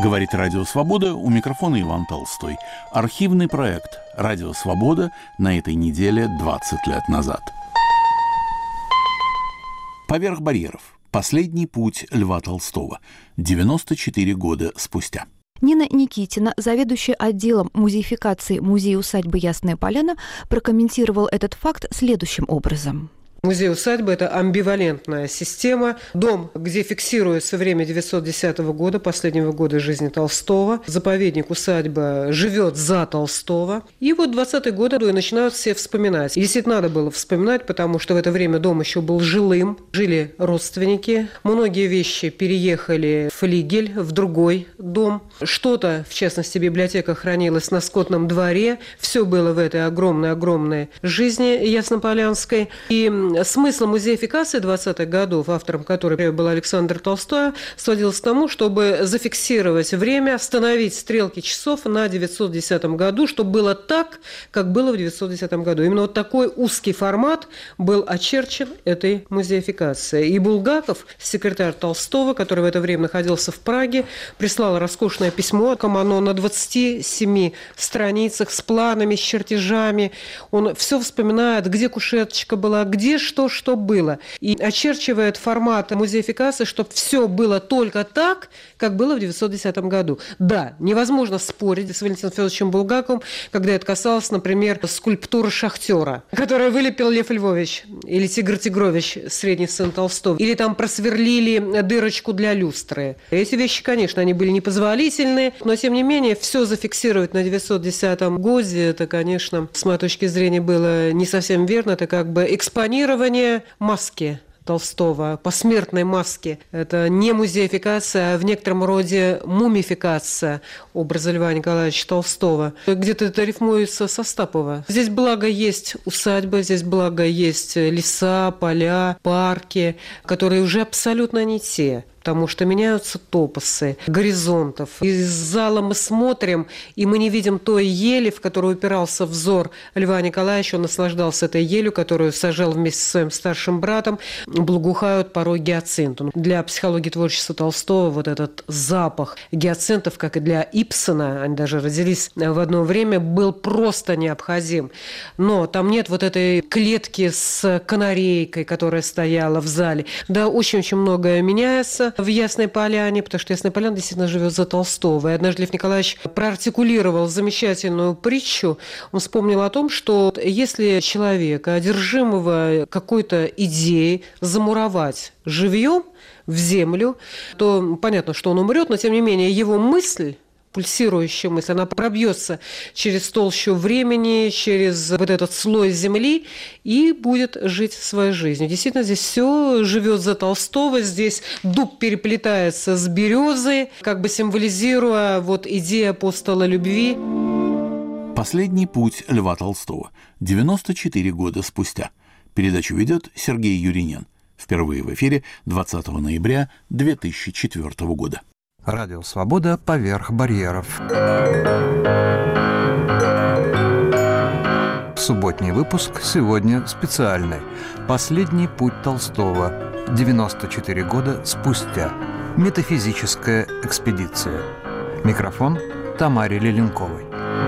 Говорит Радио Свобода, у микрофона Иван Толстой. Архивный проект «Радио Свобода» на этой неделе 20 лет назад. «Поверх барьеров. Последний путь Льва Толстого. 94 года спустя». Нина Никитина, заведующая отделом музеификации музея-усадьбы «Ясная Поляна», прокомментировал этот факт следующим образом. Музей-усадьба – это амбивалентная система. Дом, где фиксируется время 910 года, последнего года жизни Толстого. Заповедник-усадьба живет за Толстого. И вот 20-е годы и начинают все вспоминать. И действительно надо было вспоминать, потому что в это время дом еще был жилым. Жили родственники. Многие вещи переехали в флигель, в другой дом. Что-то, в частности, библиотека хранилась на скотном дворе. Все было в этой огромной-огромной жизни яснополянской. И смысл музеификации 20-х годов, автором которой был Александр Толстой, сводился к тому, чтобы зафиксировать время, остановить стрелки часов на 910 году, чтобы было так, как было в 910 году. Именно вот такой узкий формат был очерчен этой музеификацией. И Булгаков, секретарь Толстого, который в это время находился в Праге, прислал роскошное письмо, оно на 27 страницах с планами, с чертежами. Он все вспоминает, где кушеточка была, где что было. И очерчивает формат музеификации, чтобы все было только так, как было в 910 году. Да, невозможно спорить с Валентином Федоровичем Булгаковым, когда это касалось, например, скульптуры шахтера, которую вылепил Лев Львович или Тигр Тигрович, средний сын Толстого. Или там просверлили дырочку для люстры. Эти вещи, конечно, они были непозволительны, но, тем не менее, все зафиксировать на 910 годе, это, конечно, с моей точки зрения, было не совсем верно. Это как бы экспонирование маски Толстого, посмертной маски. Это не музеификация, а в некотором роде мумификация образа Льва Николаевича Толстого. Где-то это рифмуется с Остапова. Здесь благо есть усадьба, здесь благо есть леса, поля, парки, которые уже абсолютно не те. Потому что меняются топосы горизонтов. Из зала мы смотрим, и мы не видим той ели, в которую упирался взор Льва Николаевича. Он наслаждался этой елью, которую сажал вместе со своим старшим братом. Благоухают порой гиацинты. Для психологии творчества Толстого вот этот запах гиацинтов, как и для Ибсена, они даже родились в одно время, был просто необходим. Но там нет вот этой клетки с канарейкой, которая стояла в зале. Да, очень-очень многое меняется в Ясной Поляне, потому что Ясная Поляна действительно живет за Толстого. И однажды Лев Николаевич проартикулировал замечательную притчу. Он вспомнил о том, что если человека, одержимого какой-то идеей, замуровать живьем в землю, то понятно, что он умрет, но тем не менее его мысль, пульсирующая мысль, она пробьется через толщу времени, через вот этот слой земли и будет жить своей жизнью. Действительно, здесь все живет за Толстого, здесь дуб переплетается с березой, как бы символизируя вот идею апостола любви. «Последний путь Льва Толстого. 94 года спустя». Передачу ведет Сергей Юринен. Впервые в эфире 20 ноября 2004 года. Радио «Свобода. Поверх барьеров». Субботний выпуск сегодня специальный. «Последний путь Толстого. 94 года спустя. Метафизическая экспедиция». Микрофон Тамаре Леленковой.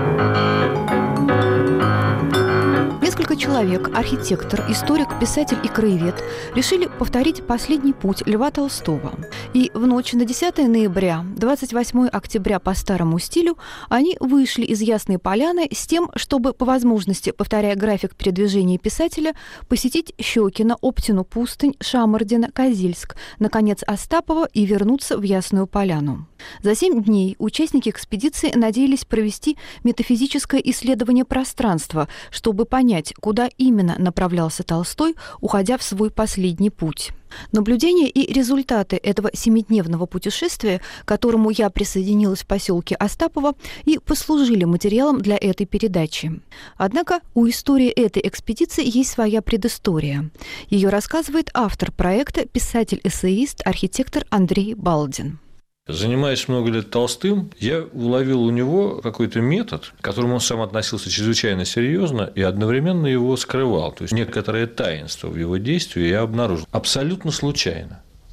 Несколько человек, архитектор, историк, писатель и краевед, решили повторить последний путь Льва Толстого. И в ночь на 10 ноября, 28 октября по старому стилю, они вышли из Ясной Поляны с тем, чтобы по возможности, повторяя график передвижения писателя, посетить Щекино, Оптину пустынь, Шамардино, Козельск, наконец Остапова и вернуться в Ясную Поляну. За 7 дней участники экспедиции надеялись провести метафизическое исследование пространства, чтобы понять, куда именно направлялся Толстой, уходя в свой последний путь. Наблюдения и результаты этого 7-дневного путешествия, к которому я присоединилась в поселке Остапова, и послужили материалом для этой передачи. Однако у истории этой экспедиции есть своя предыстория. Ее рассказывает автор проекта, писатель-эссеист, архитектор Андрей Балдин. Занимаясь много лет Толстым, я уловил у него какой-то метод, к которому он сам относился чрезвычайно серьезно и одновременно его скрывал. То есть некоторое таинство в его действии я обнаружил абсолютно случайно.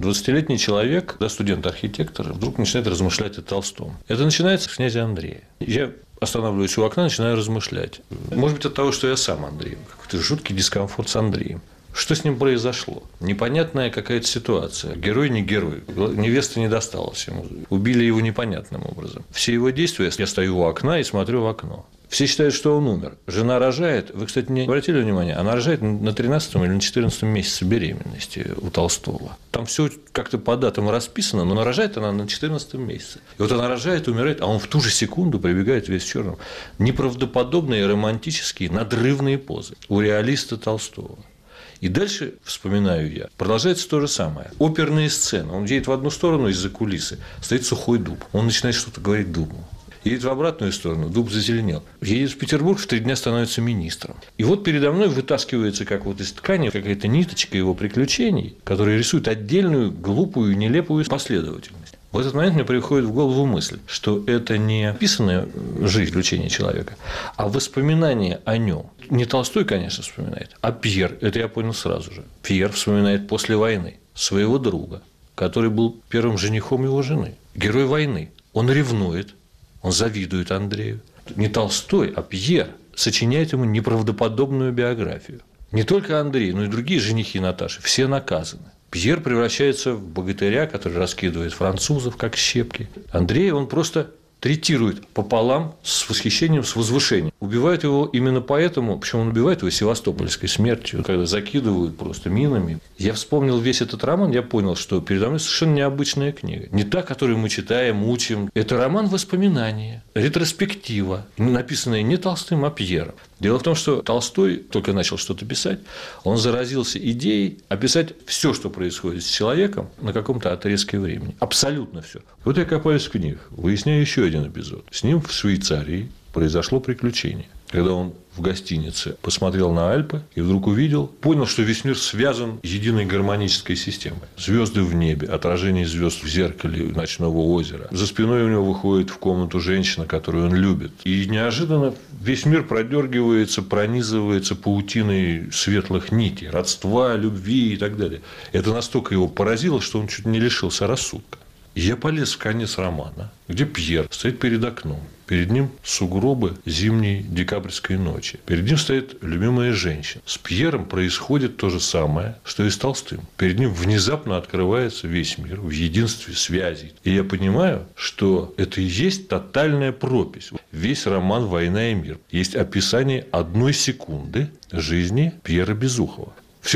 20-летний человек, да, студент-архитектор, вдруг начинает размышлять о Толстом. Это начинается с князя Андрея. Я останавливаюсь у окна, начинаю размышлять. Может быть, от того, что я сам Андрей. Какой-то жуткий дискомфорт с Андреем. Что с ним произошло? Непонятная какая-то ситуация. Герой не герой. Невеста не досталась ему. Убили его непонятным образом. Все его действия, я стою у окна и смотрю в окно. Все считают, что он умер. Жена рожает. Вы, кстати, не обратили внимания? Она рожает на 13-м или на 14-м месяце беременности у Толстого. Там все как-то по датам расписано, но рожает она на 14-м месяце. И вот она рожает, умирает, а он в ту же секунду прибегает весь в черном. Неправдоподобные, романтические, надрывные позы у реалиста Толстого. И дальше, вспоминаю я, продолжается то же самое. Оперные сцены. Он едет в одну сторону из-за кулисы, стоит сухой дуб. Он начинает что-то говорить дубу. Едет в обратную сторону, дуб зазеленел. Едет в Петербург, в 3 дня становится министром. И вот передо мной вытаскивается, как вот из ткани, какая-то ниточка его приключений, которая рисует отдельную, глупую, нелепую последовательность. В этот момент мне приходит в голову мысль, что это не описанная жизнь, приключения человека, а воспоминания о нем. Не Толстой, конечно, вспоминает, а Пьер, это я понял сразу же. Пьер вспоминает после войны своего друга, который был первым женихом его жены. Герой войны. Он ревнует, он завидует Андрею. Не Толстой, а Пьер сочиняет ему неправдоподобную биографию. Не только Андрей, но и другие женихи Наташи, все наказаны. Пьер превращается в богатыря, который раскидывает французов, как щепки. Андрея он просто третирует пополам с восхищением, с возвышением. Убивают его именно поэтому, причем он убивает его севастопольской смертью, когда закидывают просто минами. Я вспомнил весь этот роман, я понял, что передо мной совершенно необычная книга. Не та, которую мы читаем, учим. Это роман воспоминания, ретроспектива, написанная не Толстым, а Пьером. Дело в том, что Толстой только начал что-то писать, он заразился идеей описать все, что происходит с человеком на каком-то отрезке времени. Абсолютно все. Вот я копаюсь в книгах, выясняю еще один эпизод. С ним в Швейцарии произошло приключение. Когда он в гостинице посмотрел на Альпы и вдруг увидел, понял, что весь мир связан единой гармонической системой. Звезды в небе, отражение звезд в зеркале ночного озера. За спиной у него выходит в комнату женщина, которую он любит. И неожиданно весь мир продергивается, пронизывается паутиной светлых нитей, родства, любви и так далее. Это настолько его поразило, что он чуть не лишился рассудка. И я полез в конец романа, где Пьер стоит перед окном. Перед ним сугробы зимней декабрьской ночи. Перед ним стоит любимая женщина. С Пьером происходит то же самое, что и с Толстым. Перед ним внезапно открывается весь мир в единстве связей. И я понимаю, что это и есть тотальная пропись. Весь роман «Война и мир» есть описание 1 секунды жизни Пьера Безухова. Все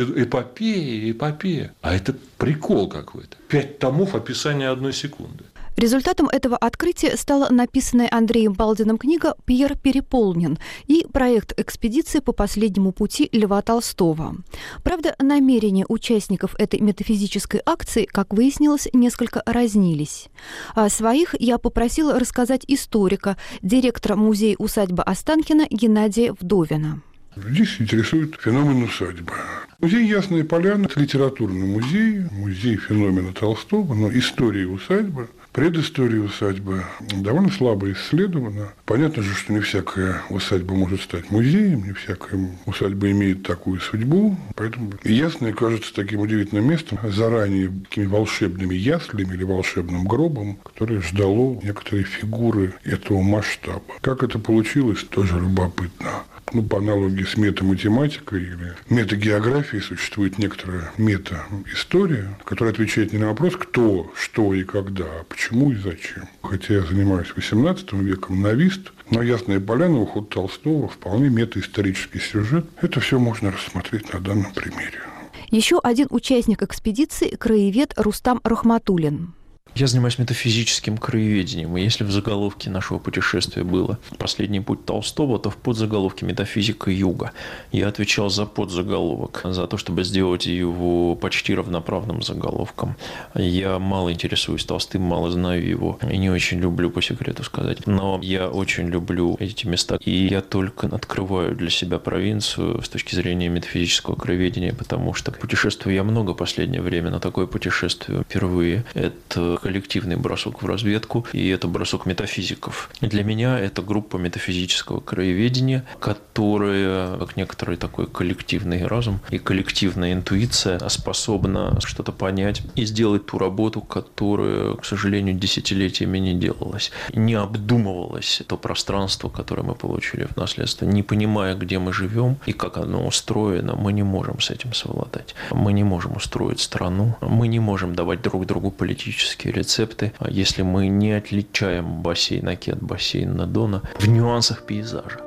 эпопея. А это прикол какой-то. 5 томов описания 1 секунды. Результатом этого открытия стала написанная Андреем Балдиным книга «Пьер переполнен» и проект экспедиции по последнему пути Льва Толстого. Правда, намерения участников этой метафизической акции, как выяснилось, несколько разнились. О своих я попросила рассказать историка, директора музея-усадьбы Останкино Геннадия Вдовина. Здесь интересует феномен усадьбы. Музей «Ясная Поляна» – это литературный музей, музей феномена Толстого, но история усадьбы, предыстория усадьбы довольно слабо исследована. Понятно же, что не всякая усадьба может стать музеем, не всякая усадьба имеет такую судьбу. Поэтому Ясная кажется таким удивительным местом, заранее такими волшебными яслями или волшебным гробом, которое ждало некоторые фигуры этого масштаба. Как это получилось, тоже любопытно. По аналогии с метаматематикой или метагеографией существует некоторая метаистория, которая отвечает не на вопрос «кто», «что» и «когда», а «почему» и «зачем». Хотя я занимаюсь XVIII веком, новист, но «Ясная Поляна», уход Толстого, вполне метаисторический сюжет. Это все можно рассмотреть на данном примере. Еще один участник экспедиции – краевед Рустам Рахматуллин. Я занимаюсь метафизическим краеведением, и если в заголовке нашего путешествия было «Последний путь Толстого», то в подзаголовке «Метафизика юга». Я отвечал за подзаголовок, за то, чтобы сделать его почти равноправным заголовком. Я мало интересуюсь Толстым, мало знаю его, и не очень люблю, по секрету сказать. Но я очень люблю эти места, и я только открываю для себя провинцию с точки зрения метафизического краеведения, потому что путешествую я много в последнее время, но такое путешествие впервые – это это коллективный бросок в разведку, и это бросок метафизиков. И для меня это группа метафизического краеведения, которая, как некоторый такой коллективный разум и коллективная интуиция, способна что-то понять и сделать ту работу, которая, к сожалению, десятилетиями не делалась. Не обдумывалось то пространство, которое мы получили в наследство. Не понимая, где мы живем и как оно устроено, мы не можем с этим совладать. Мы не можем устроить страну, мы не можем давать друг другу политические рецепты, если мы не отличаем бассейн Оки от бассейна Дона в нюансах пейзажа.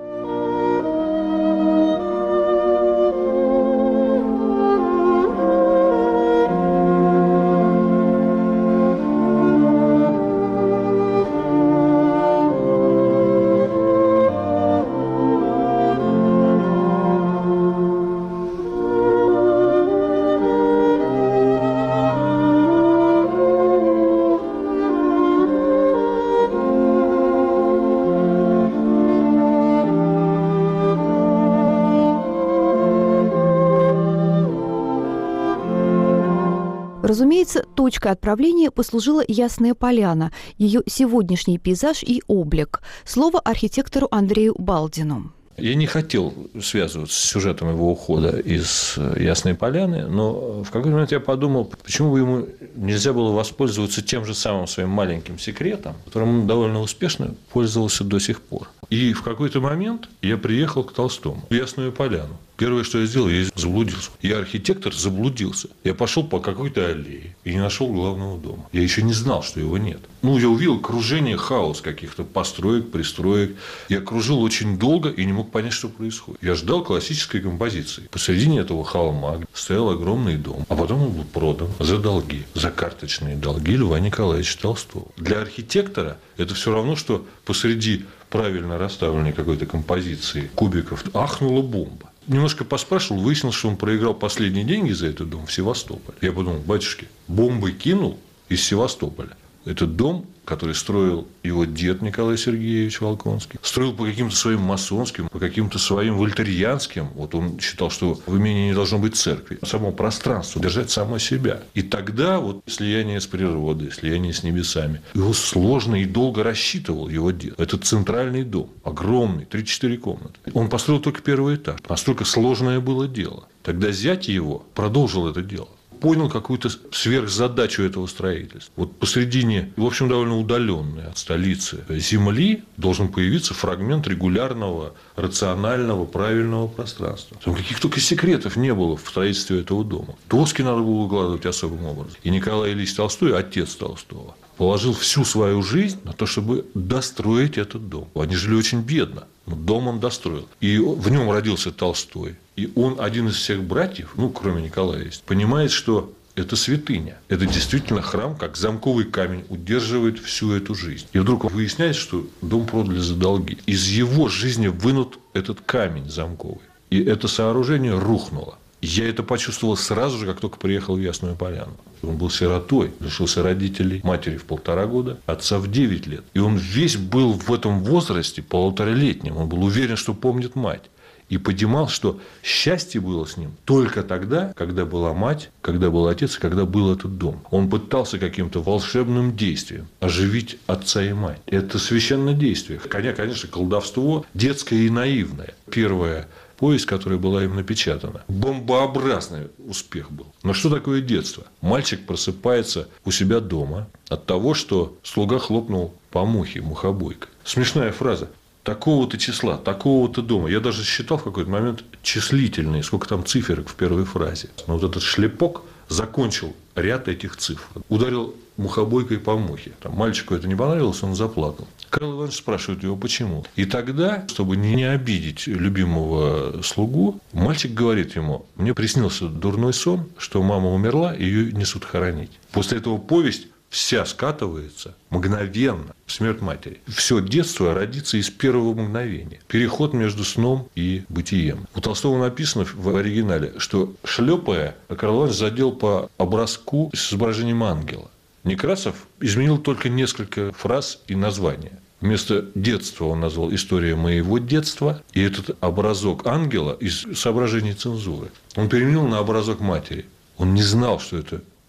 Разумеется, точкой отправления послужила Ясная Поляна, ее сегодняшний пейзаж и облик. Слово архитектору Андрею Балдину. Я не хотел связываться с сюжетом его ухода из Ясной Поляны, но в какой-то момент я подумал, почему бы ему нельзя было воспользоваться тем же самым своим маленьким секретом, которым он довольно успешно пользовался до сих пор. И в какой-то момент я приехал к Толстому в Ясную Поляну. Первое, что я сделал, я заблудился. Я архитектор, заблудился. Я пошел по какой-то аллее и не нашел главного дома. Я еще не знал, что его нет. Я увидел окружение, хаос каких-то построек, пристроек. Я кружил очень долго и не мог понять, что происходит. Я ждал классической композиции. Посредине этого холма стоял огромный дом. А потом он был продан за долги. За карточные долги Льва Николаевича Толстого. Для архитектора это все равно, что посреди правильно расставленной какой-то композиции кубиков ахнула бомба. Немножко поспрашивал, выяснилось, что он проиграл последние деньги за этот дом в Севастополе. Я подумал, батюшки, бомбы кинул из Севастополя. Этот дом, который строил его дед Николай Сергеевич Волконский, строил по каким-то своим масонским, по каким-то своим вольтерианским. Вот он считал, что в имении не должно быть церкви. Само пространство держать само себя. И тогда вот слияние с природой, слияние с небесами. Его сложно и долго рассчитывал его дед. Это центральный дом, огромный, 3-4 комнаты. Он построил только первый этаж. Настолько сложное было дело. Тогда зять его продолжил это дело. Понял какую-то сверхзадачу этого строительства. Вот посредине, в общем, довольно удаленной от столицы земли должен появиться фрагмент регулярного, рационального, правильного пространства. Там каких только секретов не было в строительстве этого дома. Доски надо было укладывать особым образом. И Николай Ильич Толстой, отец Толстого, положил всю свою жизнь на то, чтобы достроить этот дом. Они жили очень бедно, но дом он достроил. И в нем родился Толстой. И он, один из всех братьев, кроме Николая, понимает, что это святыня. Это действительно храм, как замковый камень, удерживает всю эту жизнь. И вдруг выясняется, что дом продали за долги. Из его жизни вынут этот камень замковый. И это сооружение рухнуло. Я это почувствовал сразу же, как только приехал в Ясную Поляну. Он был сиротой, лишился родителей, матери в 1,5 года, отца в 9 лет. И он весь был в этом возрасте, 1,5-летнем. Он был уверен, что помнит мать. И понимал, что счастье было с ним только тогда, когда была мать, когда был отец, и когда был этот дом. Он пытался каким-то волшебным действием оживить отца и мать. Это священное действие. Конечно, колдовство детское и наивное. Первое. Повесть, которая была им напечатана. Бомбообразный успех был. Но что такое детство? Мальчик просыпается у себя дома от того, что слуга хлопнул по мухе мухобойкой. Смешная фраза. Такого-то числа, такого-то дома. Я даже считал в какой-то момент числительные, сколько там циферок в первой фразе. Но вот этот шлепок закончил ряд этих цифр. Ударил мухобойкой по мухе. Мальчику это не понравилось, он заплакал. Карл Иванович спрашивает его, почему. И тогда, чтобы не обидеть любимого слугу, мальчик говорит ему, мне приснился дурной сон, что мама умерла, и ее несут хоронить. После этого повесть вся скатывается мгновенно в смерть матери. Все детство родится из первого мгновения. Переход между сном и бытием. У Толстого написано в оригинале, что шлепая, Карл Иванович задел по образку с изображением ангела. Некрасов изменил только несколько фраз и названия. Вместо детства он назвал «История моего детства», и этот образок ангела из соображений цензуры он переменил на образок матери. Он не знал, что это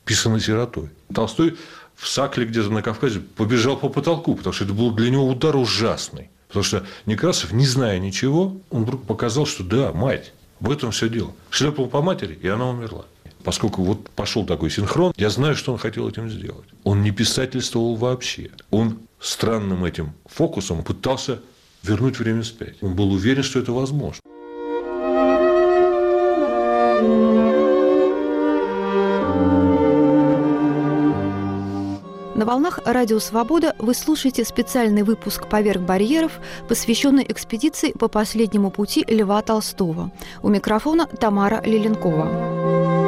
писанный сиротой. Толстой в Сакле где-то на Кавказе побежал по потолку, потому что это был для него удар ужасный. Потому что Некрасов, не зная ничего, он вдруг показал, что да, мать, в этом все дело. Шлепал по матери, и она умерла. Поскольку вот пошел такой синхрон, я знаю, что он хотел этим сделать. Он не писательствовал вообще. Он странным этим фокусом пытался вернуть время вспять. Он был уверен, что это возможно. На волнах Радио Свобода вы слушаете специальный выпуск «Поверх барьеров», посвященный экспедиции по последнему пути Льва Толстого. У микрофона Тамара Леленкова.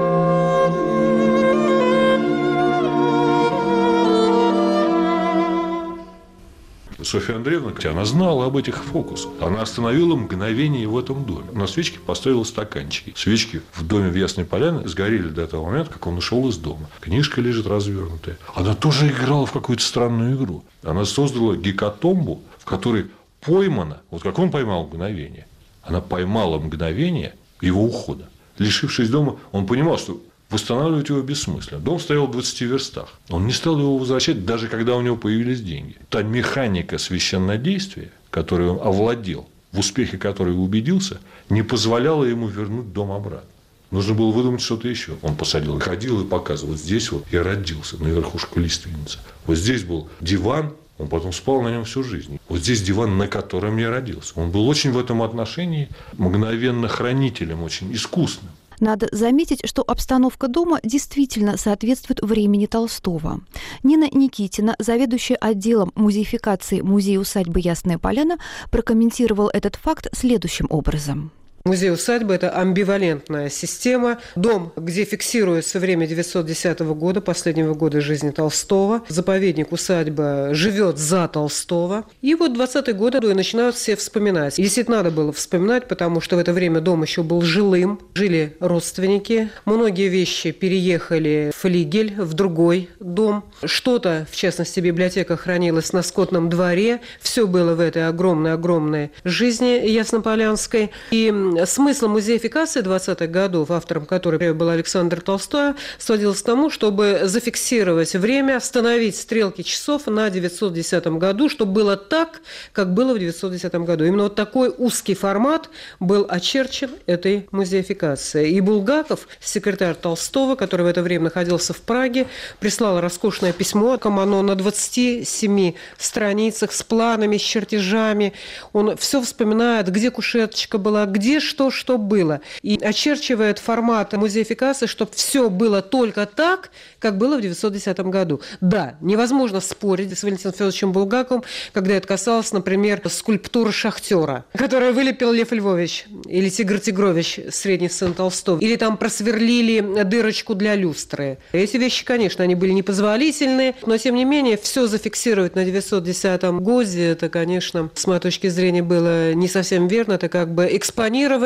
Софья Андреевна, она знала об этих фокусах. Она остановила мгновение в этом доме. На свечке поставила стаканчики. Свечки в доме в Ясной Поляне сгорели до того момента, как он ушел из дома. Книжка лежит развернутая. Она тоже играла в какую-то странную игру. Она создала гекатомбу, в которой поймано, вот как он поймал мгновение, она поймала мгновение его ухода. Лишившись дома, он понимал, что восстанавливать его бессмысленно. Дом стоял в 20 верстах. Он не стал его возвращать, даже когда у него появились деньги. Та механика священнодействия, которой он овладел, в успехе которой убедился, не позволяла ему вернуть дом обратно. Нужно было выдумать что-то еще. Он посадил, ходил и показывал. Вот здесь вот я родился, на верхушку лиственницы. Вот здесь был диван, он потом спал на нем всю жизнь. Вот здесь диван, на котором я родился. Он был очень в этом отношении мгновенно хранителем, очень искусным. Надо заметить, что обстановка дома действительно соответствует времени Толстого. Нина Никитина, заведующая отделом музеификации музея-усадьбы Ясная Поляна, прокомментировал этот факт следующим образом. Музей-усадьба – это амбивалентная система. Дом, где фиксируется время 910 года, последнего года жизни Толстого. Заповедник-усадьба живет за Толстого. И вот 20-е годы начинают все вспоминать. И действительно надо было вспоминать, потому что в это время дом еще был жилым. Жили родственники. Многие вещи переехали в флигель, в другой дом. Что-то, в частности, библиотека хранилась на скотном дворе. Все было в этой огромной-огромной жизни яснополянской. И смысл музеификации 20-х годов, автором которой был Александр Толстой, сводился к тому, чтобы зафиксировать время, остановить стрелки часов на 910 году, чтобы было так, как было в 910 году. Именно вот такой узкий формат был очерчен этой музеификацией. И Булгаков, секретарь Толстого, который в это время находился в Праге, прислал роскошное письмо, оно на 27 страницах с планами, с чертежами. Он все вспоминает, где кушеточка была, где что было. И очерчивает формат музеификации, чтобы все было только так, как было в 910 году. Да, невозможно спорить с Валентином Федоровичем Булгаковым, когда это касалось, например, скульптуры шахтера, которую вылепил Лев Львович или Тигр Тигрович, средний сын Толстого. Или там просверлили дырочку для люстры. Эти вещи, конечно, они были непозволительны, но, тем не менее, все зафиксировать на 910 годе, это, конечно, с моей точки зрения, было не совсем верно. Это как бы экспонирование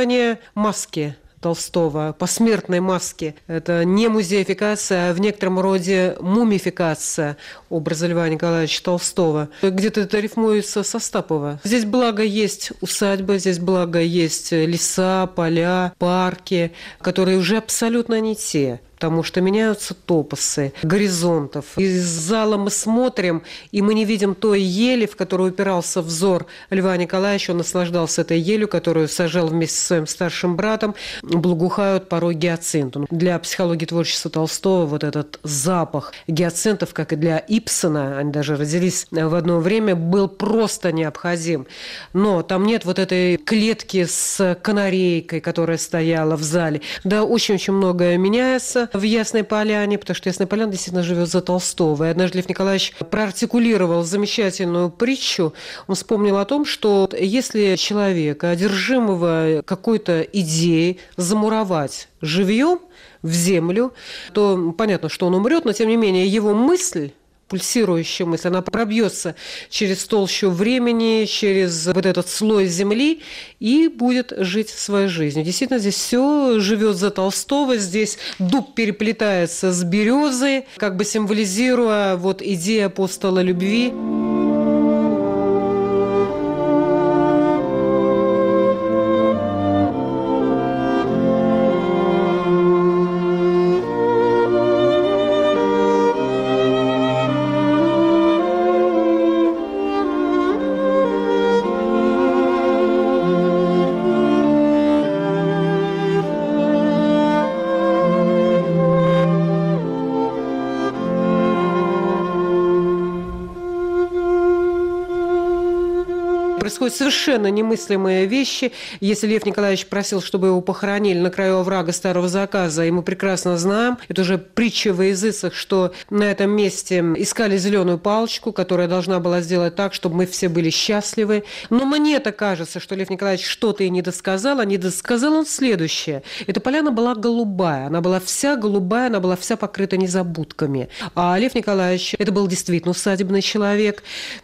маски Толстого, посмертной маски. Это не музеификация, а в некотором роде мумификация образа Льва Николаевича Толстого. Где-то это рифмуется с Остапова. Здесь благо есть усадьба, здесь благо есть леса, поля, парки, которые уже абсолютно не те. Потому что меняются топосы горизонтов. Из зала мы смотрим, и мы не видим той ели, в которую упирался взор Льва Николаевича. Он наслаждался этой елью, которую сажал вместе со своим старшим братом. Благоухают порой гиацинты. Для психологии творчества Толстого вот этот запах гиацинтов, как и для Ибсена, они даже родились в одно время, был просто необходим. Но там нет вот этой клетки с канарейкой, которая стояла в зале. Да, очень-очень многое меняется в Ясной Поляне, потому что Ясная Поляна действительно живет за Толстого. И однажды Лев Николаевич проартикулировал замечательную притчу. Он вспомнил о том, что если человека, одержимого какой-то идеей, замуровать живьем в землю, то понятно, что он умрет, но тем не менее его мысль, пульсирующая мысль, она пробьется через толщу времени, через вот этот слой земли и будет жить своей жизнью. Действительно, здесь все живет за Толстого, здесь дуб переплетается с березой, как бы символизируя вот идею апостола любви. происходят совершенно немыслимые вещи. Если Лев Николаевич просил, чтобы его похоронили на краю оврага Старого Заказа, и мы прекрасно знаем, это уже притча во языцах, что на этом месте искали зеленую палочку, которая должна была сделать так, чтобы мы все были счастливы. Но мне-то кажется, что Лев Николаевич что-то и не досказал, а не досказал он следующее. Эта поляна была голубая, она была вся голубая, она была вся покрыта незабудками. А Лев Николаевич, это был действительно усадебный человек,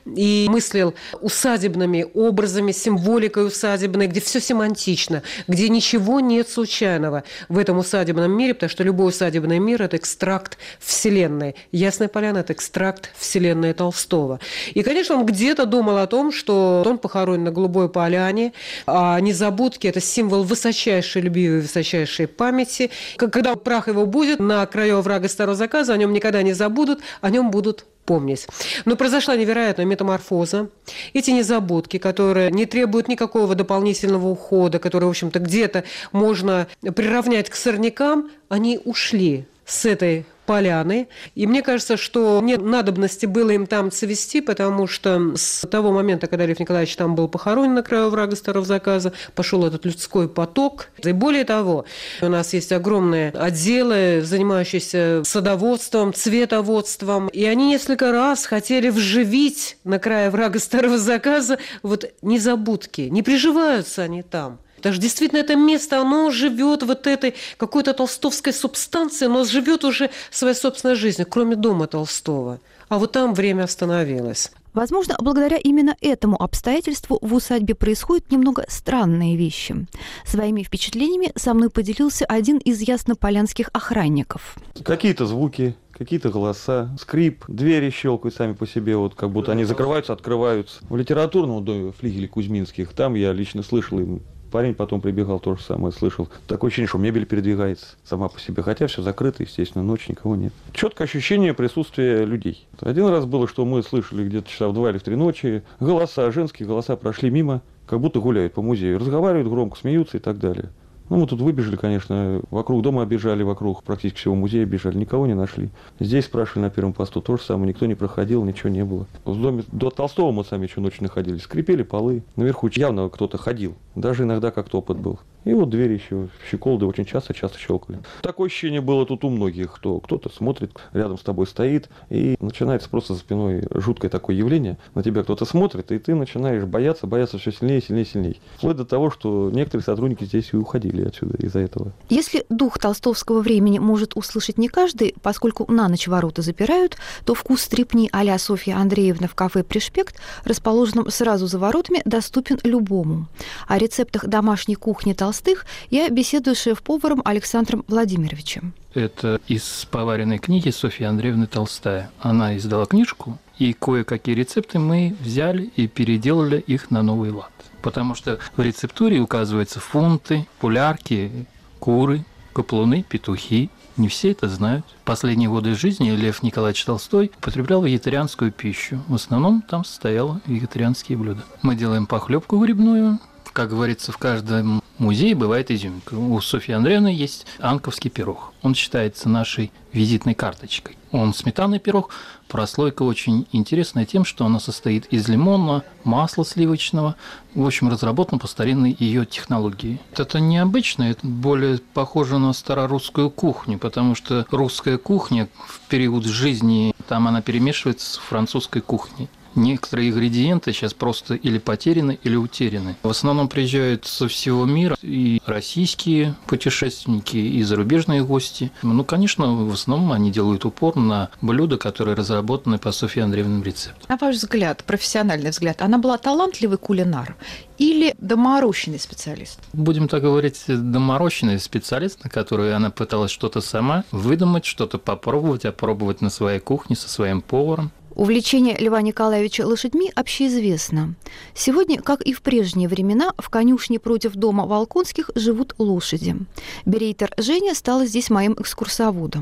и мыслил усадебными образами, символикой усадебной, где все семантично, где ничего нет случайного в этом усадебном мире, потому что любой усадебный мир – это экстракт Вселенной. Ясная поляна – это экстракт Вселенной Толстого. И, конечно, он где-то думал о том, что он похоронен на Голубой поляне, а незабудки – это символ высочайшей любви и высочайшей памяти. Когда прах его будет на краю оврага Старого Заказа, о нем никогда не забудут, о нем будут помнить. Но произошла невероятная метаморфоза. Эти незабудки, которые не требуют никакого дополнительного ухода, которые, в общем-то, где-то можно приравнять к сорнякам, они ушли с этой поляны. И мне кажется, что нет надобности было им там цвести, потому что с того момента, когда Лев Николаевич там был похоронен на краю оврага Старого Заказа, пошел этот людской поток. И более того, у нас есть огромные отделы, занимающиеся садоводством, цветоводством, и они несколько раз хотели вживить на крае оврага Старого Заказа вот незабудки. Не приживаются они там. Даже действительно это место, оно живет вот этой какой-то толстовской субстанцией, но живет уже своей собственной жизнью, кроме дома Толстого. А вот там время остановилось. Возможно, благодаря именно этому обстоятельству в усадьбе происходят немного странные вещи. Своими впечатлениями со мной поделился один из яснополянских охранников. Какие-то звуки, какие-то голоса, скрип, двери щелкают сами по себе, вот как будто они закрываются, открываются. В литературном доме флигеле Кузьминских, там я лично слышал им. Парень потом прибегал, то же самое слышал. Такое ощущение, что мебель передвигается сама по себе. Хотя все закрыто, естественно, ночь, никого нет. Четкое ощущение присутствия людей. Один раз было, что мы слышали где-то часа в 2 или в 3 ночи. Голоса, женские голоса прошли мимо, как будто гуляют по музею. Разговаривают громко, смеются и так далее. Ну, мы тут выбежали, конечно, вокруг дома оббежали, вокруг практически всего музея бежали, никого не нашли. Здесь спрашивали на первом посту, то же самое, никто не проходил, ничего не было. В доме до Толстого мы сами еще ночью находились, скрипели полы, наверху явно кто-то ходил, даже иногда как-то опыт был. И вот двери еще, щеколды очень часто щелкали. Такое ощущение было тут у многих, кто-то смотрит, рядом с тобой стоит, и начинается просто за спиной жуткое такое явление. На тебя кто-то смотрит, и ты начинаешь бояться все сильнее. Вплоть до того, что некоторые сотрудники здесь и уходили отсюда из-за этого. Если дух толстовского времени может услышать не каждый, поскольку на ночь ворота запирают, то вкус стрипни а-ля Софья Андреевна в кафе «Пришпект», расположенном сразу за воротами, доступен любому. О рецептах домашней кухни Толстых я беседую с шеф-поваром Александром Владимировичем. Это из поваренной книги Софьи Андреевны Толстая. Она издала книжку, и кое-какие рецепты мы взяли и переделали их на новый лад. Потому что в рецептуре указываются фунты, пулярки, куры, каплуны, петухи. Не все это знают. В последние годы жизни Лев Николаевич Толстой употреблял вегетарианскую пищу. В основном там состояло вегетарианские блюда. Мы делаем похлебку грибную. Как говорится, в каждом музее бывает изюминка. У Софьи Андреевны есть анковский пирог. Он считается нашей визитной карточкой. Он сметанный пирог. Прослойка очень интересная тем, что она состоит из лимона, масла сливочного. В общем, разработана по старинной ее технологии. Это необычно, это более похоже на старорусскую кухню, потому что русская кухня в период жизни, там она перемешивается с французской кухней. Некоторые ингредиенты сейчас просто или потеряны, или утеряны. В основном приезжают со всего мира и российские путешественники, и зарубежные гости. Ну, конечно, в основном они делают упор на блюда, которые разработаны по Софье Андреевнам рецепту. На ваш взгляд, профессиональный взгляд, она была талантливый кулинар или доморощенный специалист? Будем так говорить, доморощенный специалист, на которую она пыталась что-то сама выдумать, что-то попробовать, опробовать на своей кухне со своим поваром. Увлечение Льва Николаевича лошадьми общеизвестно. Сегодня, как и в прежние времена, в конюшне против дома Волконских живут лошади. Берейтер Женя стала здесь моим экскурсоводом.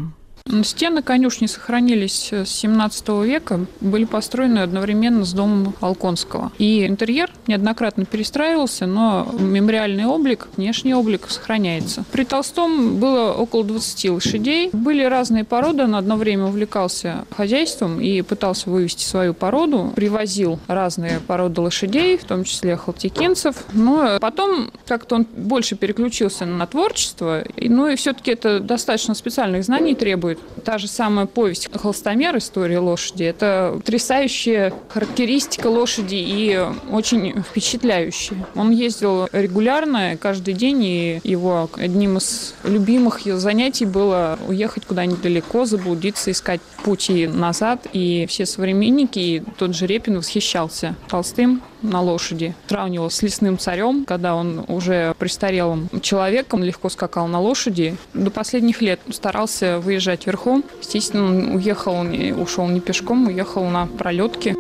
Стены конюшни сохранились с 17 века, были построены одновременно с домом Волконского. И интерьер неоднократно перестраивался, но мемориальный облик, внешний облик сохраняется. При Толстом было около 20 лошадей. Были разные породы, он одно время увлекался хозяйством и пытался вывести свою породу. Привозил разные породы лошадей, в том числе халтикинцев. Но потом как-то он больше переключился на творчество. И все-таки это достаточно специальных знаний требует. Та же самая повесть «Холстомер. История лошади» – это потрясающая характеристика лошади и очень впечатляющая. Он ездил регулярно, каждый день, и его одним из любимых занятий было уехать куда-нибудь далеко, заблудиться, искать пути назад. И все современники, и тот же Репин восхищался Толстым на лошади. Сравнивал с лесным царем, когда он уже престарелым человеком легко скакал на лошади. До последних лет старался выезжать верхом. Естественно, он ушел не пешком, уехал на пролетке.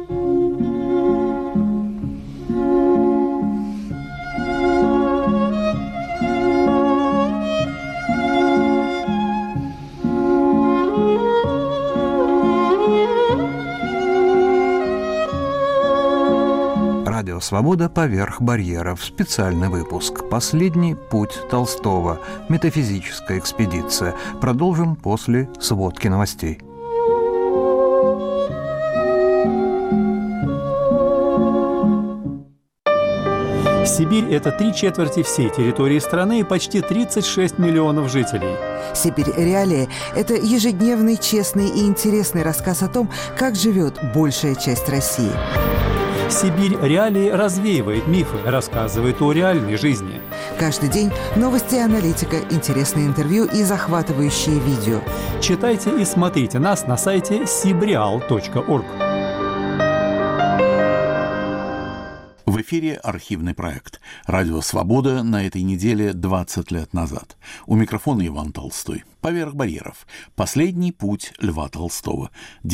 Радио «Свобода» поверх барьеров. Специальный выпуск. Последний путь Толстого. Метафизическая экспедиция. Продолжим после сводки новостей. Сибирь – это 3/4 всей территории страны и почти 36 миллионов жителей. «Сибирь. Реалии» – это ежедневный, честный и интересный рассказ о том, как живет большая часть России. «Сибирь. Реалии» развеивает мифы, рассказывает о реальной жизни. Каждый день новости и аналитика, интересные интервью и захватывающие видео. Читайте и смотрите нас на сайте sibreal.org. В эфире архивный проект «Радио Свобода» на этой неделе 20 лет назад. У микрофона Иван Толстой. Поверх барьеров. Последний путь Льва Толстого.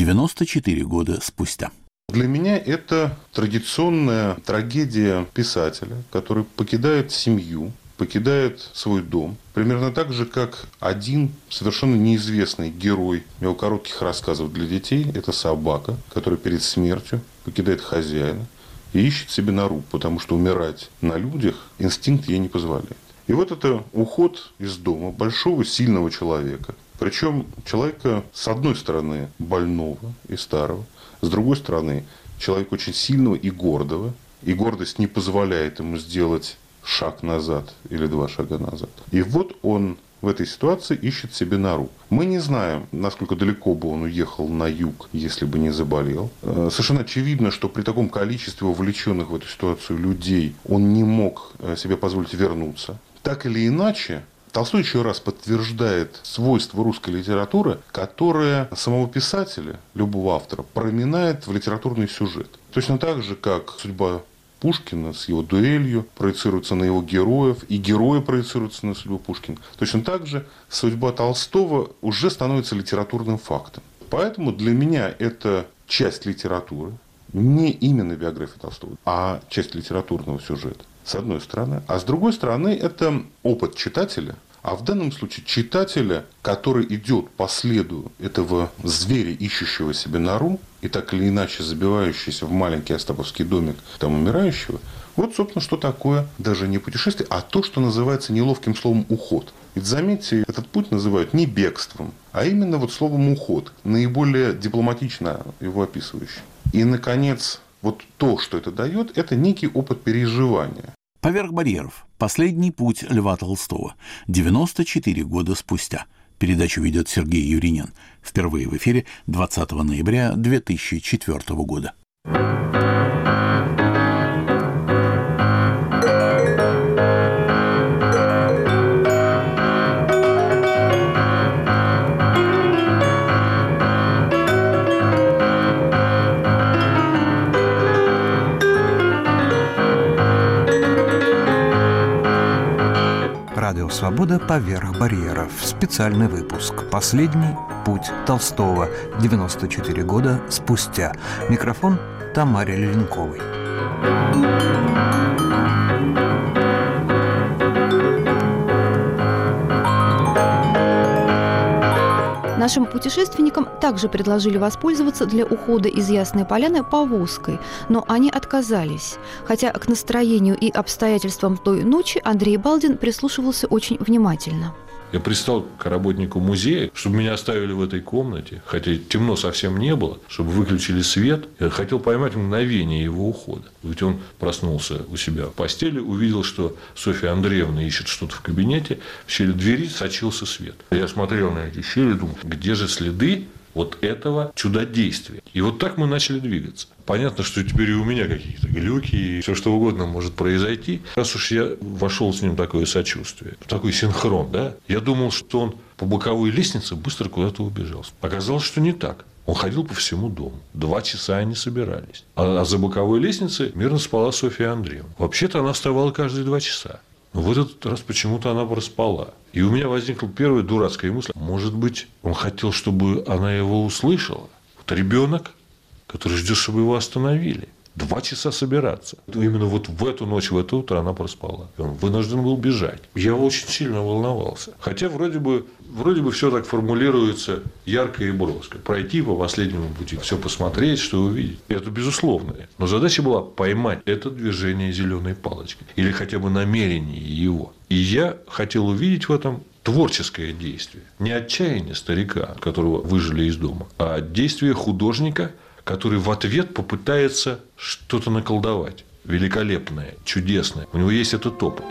94 года спустя. Для меня это традиционная трагедия писателя, который покидает семью, покидает свой дом. Примерно так же, как один совершенно неизвестный герой его коротких рассказов для детей – это собака, которая перед смертью покидает хозяина и ищет себе нору, потому что умирать на людях инстинкт ей не позволяет. И вот это уход из дома большого, сильного человека. Причем человека, с одной стороны, больного и старого, с другой стороны, человека очень сильного и гордого. И гордость не позволяет ему сделать шаг назад или 2 шага назад. И вот он в этой ситуации ищет себе нору. Мы не знаем, насколько далеко бы он уехал на юг, если бы не заболел. Совершенно очевидно, что при таком количестве вовлеченных в эту ситуацию людей он не мог себе позволить вернуться. Так или иначе, Толстой еще раз подтверждает свойства русской литературы, которое самого писателя, любого автора, проминает в литературный сюжет. Точно так же, как судьба Пушкина с его дуэлью проецируется на его героев, и герои проецируются на судьбу Пушкина. Точно так же судьба Толстого уже становится литературным фактом. Поэтому для меня это часть литературы, не именно биография Толстого, а часть литературного сюжета. С одной стороны. А с другой стороны, это опыт читателя, а в данном случае читателя, который идет по следу этого зверя, ищущего себе нору, и так или иначе забивающийся в маленький остаповский домик там умирающего. Вот, собственно, что такое даже не путешествие, а то, что называется неловким словом «уход». Ведь, заметьте, этот путь называют не бегством, а именно вот словом «уход», наиболее дипломатично его описывающим. И, наконец, вот то, что это дает, это некий опыт переживания. Поверх барьеров. Последний путь Льва Толстого. 94 года спустя. Передачу ведет Сергей Юринен. Впервые в эфире 20 ноября 2004 года. Радио «Свобода» поверх барьеров. Специальный выпуск. Последний путь Толстого. 94 года спустя. Микрофон Тамаре Левенковой. Нашим путешественникам также предложили воспользоваться для ухода из Ясной Поляны повозкой, но они отказались. Хотя к настроению и обстоятельствам той ночи Андрей Балдин прислушивался очень внимательно. Я пристал к работнику музея, чтобы меня оставили в этой комнате, хотя темно совсем не было, чтобы выключили свет. Я хотел поймать мгновение его ухода. Ведь он проснулся у себя в постели, увидел, что Софья Андреевна ищет что-то в кабинете, в щели двери сочился свет. Я смотрел на эти щели и думал, где же следы вот этого чудодействия. И вот так мы начали двигаться. Понятно, что теперь и у меня какие-то глюки, и все что угодно может произойти. Раз уж я вошел с ним в такое сочувствие, в такой синхрон, да, я думал, что он по боковой лестнице быстро куда-то убежал. Оказалось, что не так. Он ходил по всему дому. 2 часа они собирались. А за боковой лестницей мирно спала Софья Андреевна. Вообще-то она вставала каждые 2 часа. Но в этот раз почему-то она проспала. И у меня возникла первая дурацкая мысль. Может быть, он хотел, чтобы она его услышала? Вот ребенок, который ждет, чтобы его остановили. 2 часа собираться. Именно вот в эту ночь, в это утро она проспала. И он вынужден был бежать. Я очень сильно волновался. Хотя вроде бы все так формулируется ярко и броско. Пройти по последнему пути, все посмотреть, что увидеть. Это безусловно. Но задача была поймать это движение зеленой палочки. Или хотя бы намерение его. И я хотел увидеть в этом творческое действие. Не отчаяние старика, которого выжили из дома, а действие художника, который в ответ попытается что-то наколдовать. Великолепное, чудесное. У него есть этот опыт.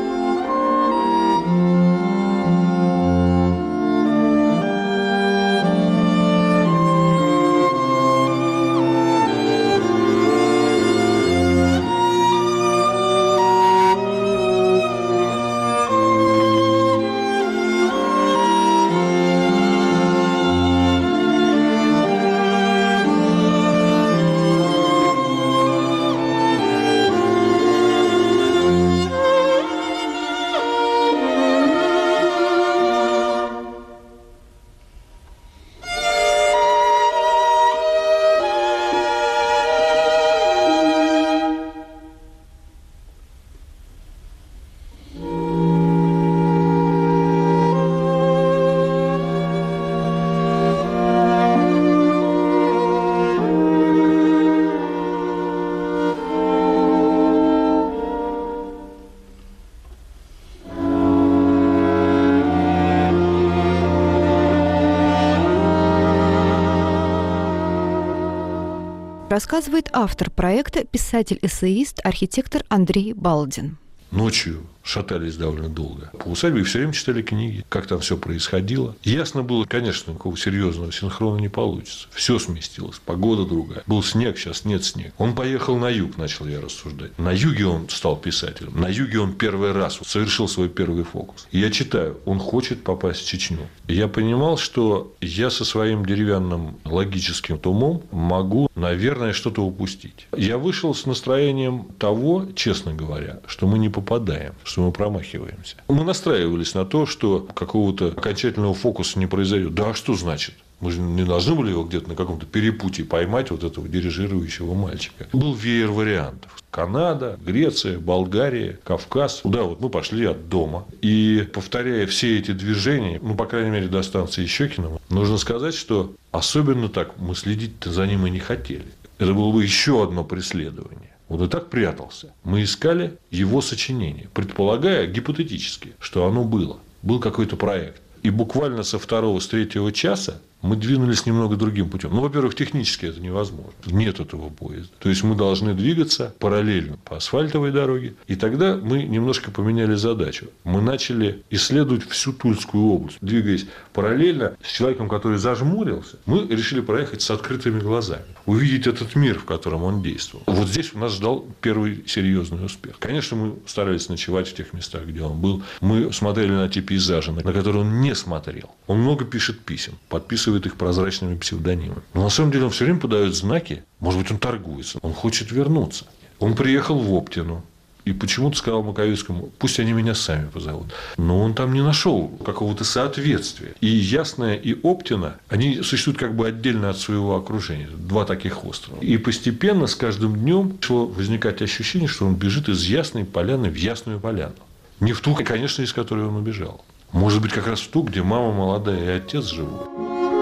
Рассказывает автор проекта, писатель-эссеист, архитектор Андрей Балдин. Ночью шатались довольно долго по усадьбе и все время читали книги, как там все происходило. Ясно было, конечно, никакого серьезного синхрона не получится. Все сместилось, погода другая. Был снег, сейчас нет снега. Он поехал на юг, начал я рассуждать. На юге он стал писателем. На юге он первый раз совершил свой первый фокус. И я читаю, он хочет попасть в Чечню. И я понимал, что я со своим деревянным логическим умом могу, наверное, что-то упустить. Я вышел с настроением того, честно говоря, что мы не попадаем, что мы промахиваемся. Мы настраивались на то, что какого-то окончательного фокуса не произойдет. Да, а что значит? Мы же не должны были его где-то на каком-то перепутье поймать, вот этого дирижирующего мальчика. Был веер вариантов. Канада, Греция, Болгария, Кавказ. Куда вот мы пошли от дома. И повторяя все эти движения, ну, по крайней мере, до станции Щекино, нужно сказать, что особенно так мы следить-то за ним и не хотели. Это было бы еще одно преследование. Он и так прятался. Мы искали его сочинение, предполагая гипотетически, что оно было. Был какой-то проект. И буквально со 2-3 часа мы двинулись немного другим путем. Ну, во-первых, технически это невозможно. Нет этого поезда. То есть мы должны двигаться параллельно по асфальтовой дороге. И тогда мы немножко поменяли задачу. Мы начали исследовать всю Тульскую область. Двигаясь параллельно с человеком, который зажмурился, мы решили проехать с открытыми глазами. Увидеть этот мир, в котором он действовал. Вот здесь у нас ждал первый серьезный успех. Конечно, мы старались ночевать в тех местах, где он был. Мы смотрели на те пейзажи, на которые он не смотрел. Он много пишет писем, подписывает их прозрачными псевдонимами. Но на самом деле он все время подает знаки. Может быть, он торгуется. Он хочет вернуться. Он приехал в Оптину. И почему-то сказал Маковецкому, пусть они меня сами позовут. Но он там не нашел какого-то соответствия. И Ясная, и Оптина, они существуют как бы отдельно от своего окружения. 2 таких острова. И постепенно, с каждым днем, начало возникать ощущение, что он бежит из Ясной Поляны в Ясную Поляну. Не в ту, конечно, из которой он убежал. Может быть, как раз в ту, где мама молодая и отец живут.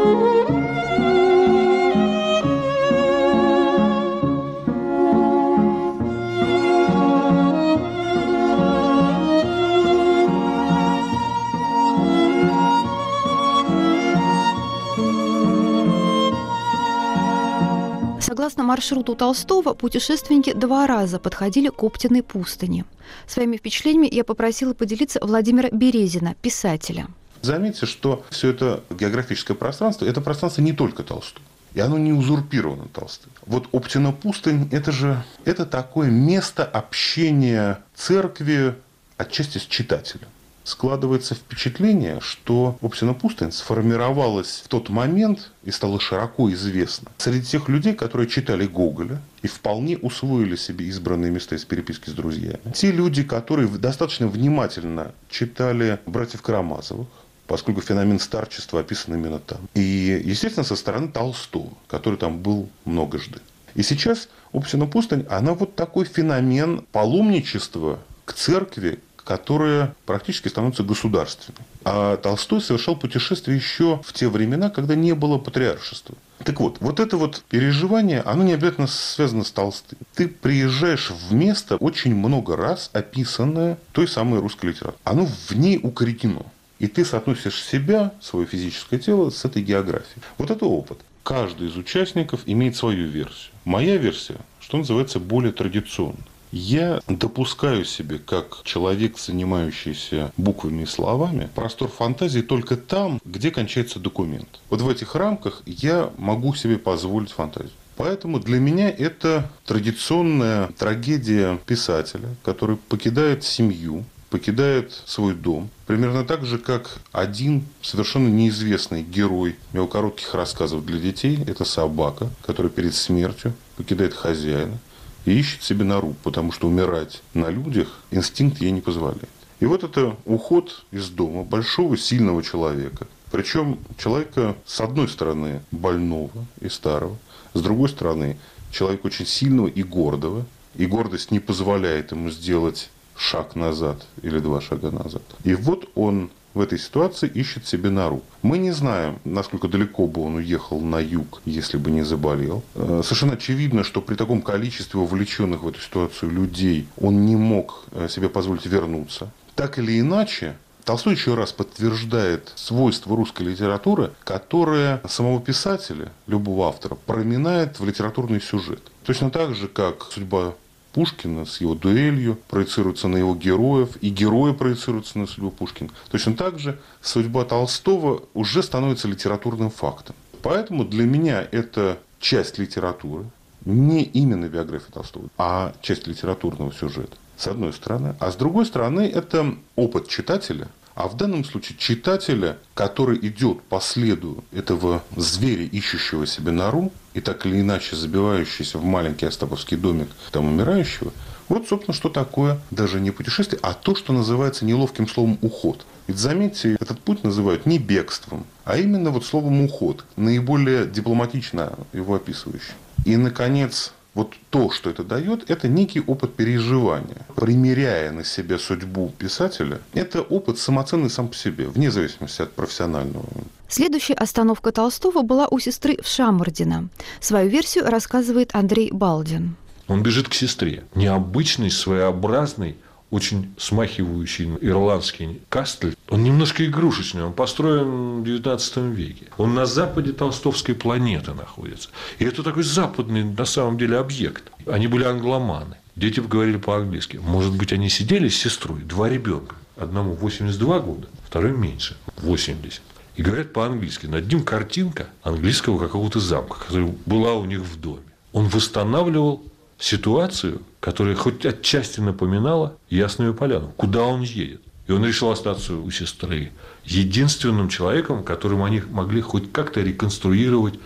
Согласно маршруту Толстого, путешественники 2 раза подходили к Оптиной пустыне. Своими впечатлениями я попросила поделиться Владимира Березина, писателя. Заметьте, что все это географическое пространство – это пространство не только Толстого. И оно не узурпировано Толстым. Вот Оптина пустынь – это такое место общения церкви отчасти с читателем. Складывается впечатление, что Оптина пустынь сформировалась в тот момент и стала широко известна среди тех людей, которые читали Гоголя и вполне усвоили себе избранные места из переписки с друзьями. Те люди, которые достаточно внимательно читали братьев Карамазовых, поскольку феномен старчества описан именно там. И, естественно, со стороны Толстого, который там был многожды. И сейчас Оптина пустынь, она вот такой феномен паломничества к церкви, которая практически становится государственной. А Толстой совершал путешествия еще в те времена, когда не было патриаршества. Так вот, вот это вот переживание, оно не обязательно связано с Толстым. Ты приезжаешь в место, очень много раз описанное той самой русской литературой. Оно в ней укоренено. И ты соотносишь себя, свое физическое тело, с этой географией. Вот это опыт. Каждый из участников имеет свою версию. Моя версия, что называется, более традиционная. Я допускаю себе, как человек, занимающийся буквами и словами, простор фантазии только там, где кончается документ. Вот в этих рамках я могу себе позволить фантазию. Поэтому для меня это традиционная трагедия писателя, который покидает семью, покидает свой дом. Примерно так же, как один совершенно неизвестный герой его коротких рассказов для детей, это собака, которая перед смертью покидает хозяина и ищет себе нору, потому что умирать на людях инстинкт ей не позволяет. И вот это уход из дома большого, сильного человека. Причем человека, с одной стороны, больного и старого, с другой стороны, человека очень сильного и гордого. И гордость не позволяет ему сделать шаг назад или 2 шага назад. И вот он в этой ситуации ищет себе нору. Мы не знаем, насколько далеко бы он уехал на юг, если бы не заболел. Совершенно очевидно, что при таком количестве вовлеченных в эту ситуацию людей он не мог себе позволить вернуться. Так или иначе, Толстой еще раз подтверждает свойства русской литературы, которое самого писателя, любого автора, проминает в литературный сюжет. Точно так же, как судьба Пушкина с его дуэлью проецируется на его героев, и герои проецируются на судьбу Пушкина. Точно так же судьба Толстого уже становится литературным фактом. Поэтому для меня это часть литературы, не именно биография Толстого, а часть литературного сюжета, с одной стороны. А с другой стороны, это опыт читателя, а в данном случае читателя, который идет по следу этого зверя, ищущего себе нору, и так или иначе забивающийся в маленький остаповский домик там умирающего. Вот, собственно, что такое даже не путешествие, а то, что называется неловким словом «уход». Ведь, заметьте, этот путь называют не бегством, а именно вот словом «уход», наиболее дипломатично его описывающим. И, наконец, вот то, что это дает, это некий опыт переживания. Примеряя на себя судьбу писателя, это опыт самоценный сам по себе, вне зависимости от профессионального. Следующая остановка Толстого была у сестры в Шамардино. Свою версию рассказывает Андрей Балдин. Он бежит к сестре. Необычный, своеобразный, очень смахивающий ирландский кастель. Он немножко игрушечный, он построен в XIX веке. Он на западе толстовской планеты находится. И это такой западный, на самом деле, объект. Они были англоманы. Дети говорили по-английски. Может быть, они сидели с сестрой, 2 ребенка. Одному 82 года, второй меньше, 80. И говорят по-английски. Над ним картинка английского какого-то замка, которая была у них в доме. Он восстанавливал ситуацию, которая хоть отчасти напоминала Ясную Поляну, куда он едет. И он решил остаться у сестры единственным человеком, которым они могли хоть как-то реконструировать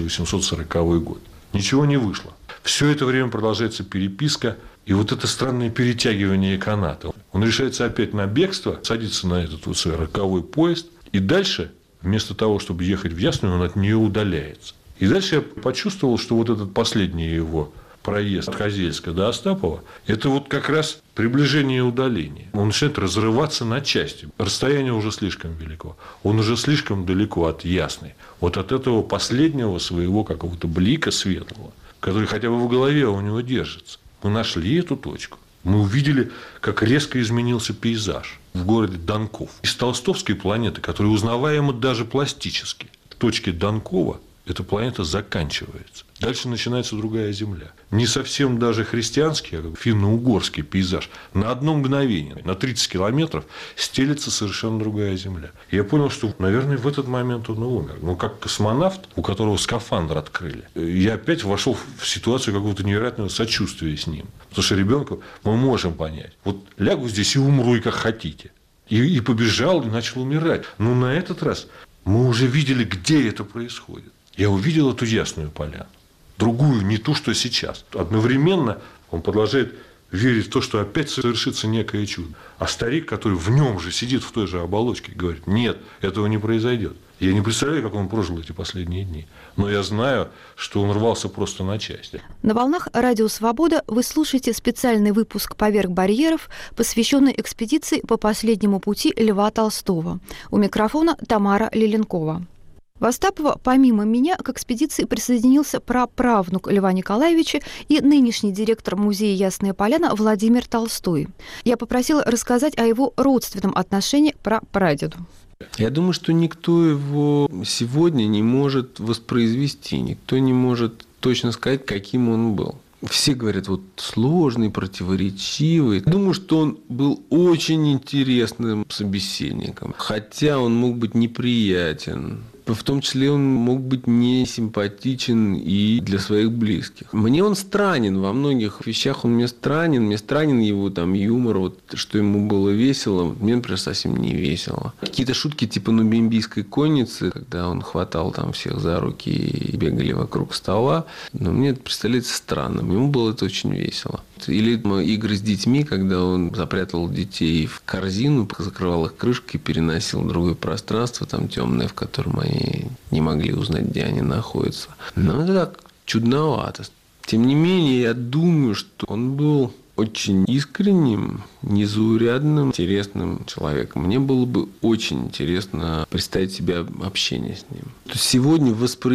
1840 год. Ничего не вышло. Все это время продолжается переписка, и вот это странное перетягивание каната. Он решается опять на бегство, садится на этот вот свой роковой поезд, и дальше, вместо того, чтобы ехать в Ясную, он от нее удаляется. И дальше я почувствовал, что вот этот последний его проезд от Козельска до Остапова, это вот как раз приближение и удаление. Он начинает разрываться на части. Расстояние уже слишком велико. Он уже слишком далеко от Ясной. Вот от этого последнего своего какого-то блика светлого, который хотя бы в голове у него держится. Мы нашли эту точку. Мы увидели, как резко изменился пейзаж в городе Донков. Из толстовской планеты, которая узнаваема даже пластически, в точке Донкова эта планета заканчивается. Дальше начинается другая Земля. Не совсем даже христианский, а финно-угорский пейзаж. На одно мгновение, на 30 километров стелется совершенно другая Земля. И я понял, что, наверное, в этот момент он и умер. Но как космонавт, у которого скафандр открыли, я опять вошел в ситуацию какого-то невероятного сочувствия с ним. Потому что ребенку мы можем понять. Вот лягу здесь и умру, и как хотите. И побежал, и начал умирать. Но на этот раз мы уже видели, где это происходит. Я увидел эту Ясную Поляну. Другую, не ту, что сейчас. Одновременно он продолжает верить в то, что опять совершится некое чудо. А старик, который в нем же сидит, в той же оболочке, говорит: нет, этого не произойдет. Я не представляю, как он прожил эти последние дни. Но я знаю, что он рвался просто на части. На волнах Радио Свобода вы слушаете специальный выпуск «Поверх барьеров», посвященный экспедиции по последнему пути Льва Толстого. У микрофона Тамара Лиленкова. В Остапово, помимо меня, к экспедиции присоединился праправнук Льва Николаевича и нынешний директор музея «Ясная Поляна» Владимир Толстой. Я попросила рассказать о его родственном отношении к прапрадеду. Я думаю, что никто его сегодня не может воспроизвести, никто не может точно сказать, каким он был. Все говорят, вот сложный, противоречивый. Думаю, что он был очень интересным собеседником, хотя он мог быть неприятен. В том числе он мог быть не симпатичен и для своих близких. Мне он странен, во многих вещах он мне странен его там юмор, вот, что ему было весело, мне, например, совсем не весело. Какие-то шутки типа нубимбийской конницы, когда он хватал там всех за руки и бегали вокруг стола, но мне это представляется странным, ему было это очень весело. Или игры с детьми, когда он запрятал детей в корзину, закрывал их крышкой, переносил в другое пространство, там темное, в котором они не могли узнать, где они находятся. Но это так чудновато. Тем не менее, я думаю, что он был очень искренним, незаурядным, интересным человеком. Мне было бы очень интересно представить себе общение с ним. То есть сегодня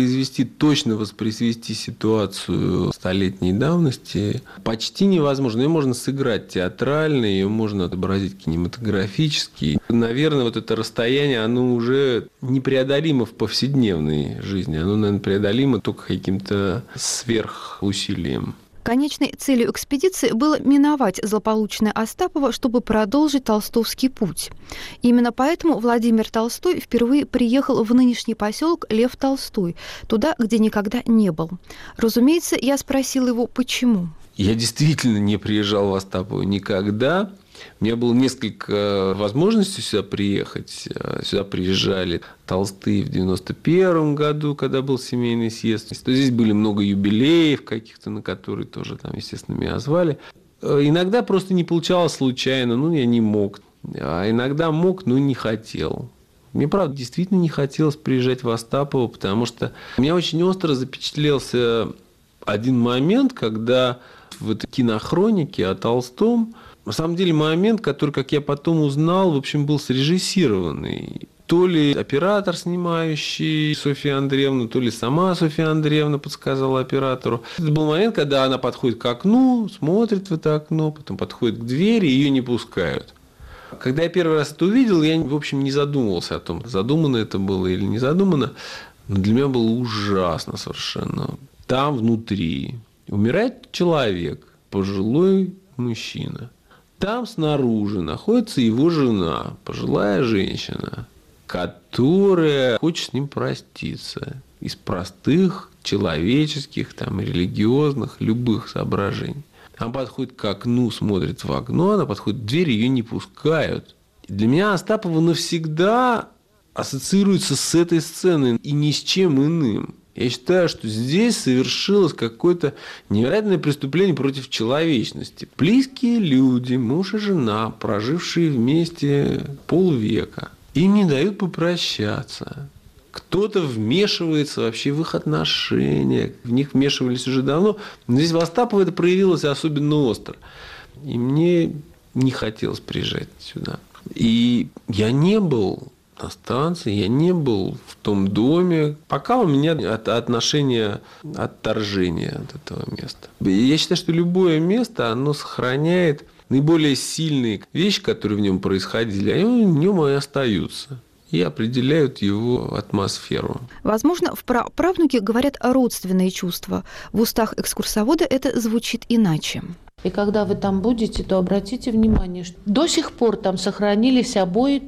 точно воспроизвести ситуацию столетней давности почти невозможно. Ее можно сыграть театрально, ее можно отобразить кинематографически. Наверное, вот это расстояние, оно уже непреодолимо в повседневной жизни. Оно, наверное, преодолимо только каким-то сверхусилием. Конечной целью экспедиции было миновать злополучное Остапово, чтобы продолжить толстовский путь. Именно поэтому Владимир Толстой впервые приехал в нынешний поселок Лев Толстой, туда, где никогда не был. Разумеется, я спросила его, почему. Я действительно не приезжал в Остапово никогда. У меня было несколько возможностей сюда приехать. Сюда приезжали Толстые в 91 году, когда был семейный съезд. Здесь были много юбилеев каких-то, на которые тоже, там, естественно, меня звали. Иногда просто не получалось случайно, я не мог. А иногда мог, но не хотел. Мне, правда, действительно не хотелось приезжать в Остапово, потому что у меня очень остро запечатлелся один момент, когда в этой кинохронике о Толстом, на самом деле, момент, который, как я потом узнал, в общем, был срежиссированный. То ли оператор, снимающий Софью Андреевну, то ли сама Софья Андреевна подсказала оператору. Это был момент, когда она подходит к окну, смотрит в это окно, потом подходит к двери, и ее не пускают. Когда я первый раз это увидел, я, в общем, не задумывался о том, задумано это было или не задумано. Но для меня было ужасно совершенно. Там внутри умирает человек, пожилой мужчина. Там снаружи находится его жена, пожилая женщина, которая хочет с ним проститься из простых человеческих, религиозных, любых соображений. Она подходит к окну, смотрит в окно, она подходит к двери, ее не пускают. И для меня Остапово навсегда ассоциируется с этой сценой и ни с чем иным. Я считаю, что здесь совершилось какое-то невероятное преступление против человечности. Близкие люди, муж и жена, прожившие вместе полвека, им не дают попрощаться. Кто-то вмешивается вообще в их отношения, в них вмешивались уже давно. Но здесь в Остапово это проявилось особенно остро. И мне не хотелось приезжать сюда. И я не был на станции, я не был в том доме. Пока у меня отношение отторжения от этого места. Я считаю, что любое место, оно сохраняет наиболее сильные вещи, которые в нем происходили, они в нем и остаются. И определяют его атмосферу. Возможно, в праправнуке говорят родственные чувства. В устах экскурсовода это звучит иначе. И когда вы там будете, то обратите внимание, что до сих пор там сохранились обои